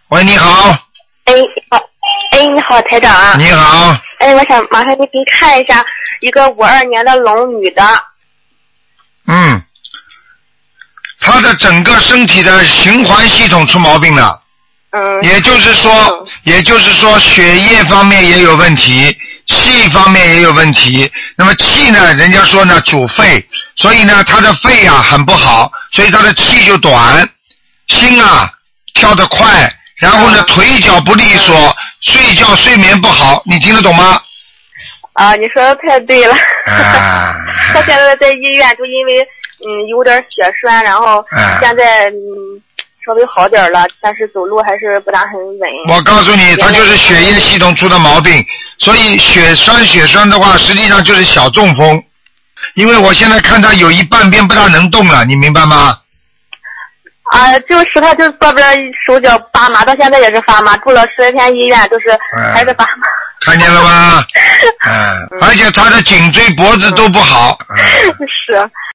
喂，你好。 哎，好，哎，你好，台长。 你好。 哎，我想麻烦你给你看一下一个52年的龙女的。 她的整个身体的循环系统出毛病了。也就是说血液方面也有问题，气方面也有问题。那么气呢，人家说呢主肺，所以呢他的肺啊很不好，所以他的气就短，心啊跳得快，然后呢腿脚不利索，睡眠不好，你听得懂吗？ 啊，你说的太对了。他现在在医院，就因为有点血栓，然后现在稍微好点了，但是走路还是不大很稳。 我告诉你，他就是血液系统出的毛病，所以血栓的话，实际上就是小中风。因为我现在看他有一半边不大能动了，你明白吗？ 就是他就左边手脚发麻，到现在也是发麻，住了10来天医院，都是还是发麻。 看见了吗？而且他的颈椎脖子都不好。 是。